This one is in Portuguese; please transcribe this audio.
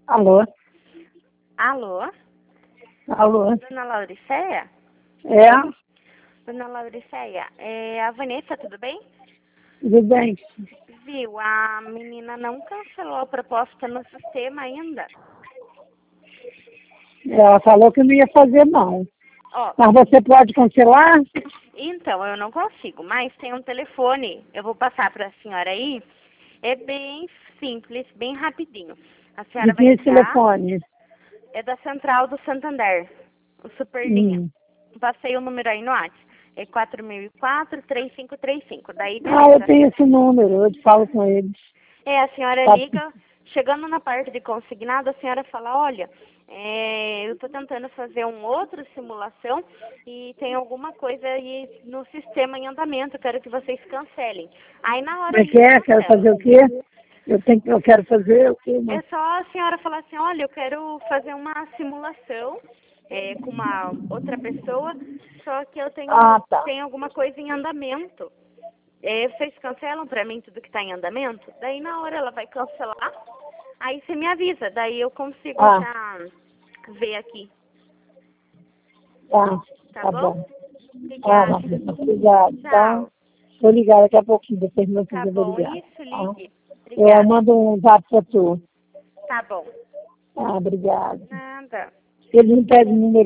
Alô? Alô? Alô? Dona Lauriceia? É? Dona Lauriceia, é a Vanessa, tudo bem? Tudo bem? Viu, a menina não cancelou a proposta no sistema ainda. Ela falou que não ia fazer, não. Ó, Mas você pode cancelar? então, eu não consigo, mas tem um telefone, eu vou passar para a senhora aí. É bem simples, bem rapidinho. A senhora De vai quem é esse ligar, telefone? é da Central do Santander, o Superlinha. Hum. Passei o número aí no WhatsApp. É 4004-3535. Daí, Ah, eu beleza. tenho esse número, eu te falo com eles. A senhora Tá. liga, chegando na parte de consignado, a senhora fala, olha, eu estou tentando fazer uma outra simulação e tem alguma coisa aí no sistema em andamento, quero que vocês cancelem. Aí na hora Como é que eles é? Quero cancelam. fazer o quê? Eu quero fazer o quê? É só a senhora falar assim, olha, eu quero fazer uma simulação com uma outra pessoa, só que eu Ah, tá. tenho alguma coisa em andamento. Vocês cancelam pra mim tudo que tá em andamento? Daí na hora ela vai cancelar, aí você me avisa, daí eu consigo Ah, já ver aqui, tá. tá Tá bom? bom. Ah, Obrigada. Marcela, obrigado, tá? Tchau. Vou ligar daqui a pouquinho, depois de Tá vocês eu vou bom, ligar. isso, Tá? ligue. Eu Obrigada. mando um zap pra tu. Tá bom. Ah, obrigado. Nada. Ele não pede número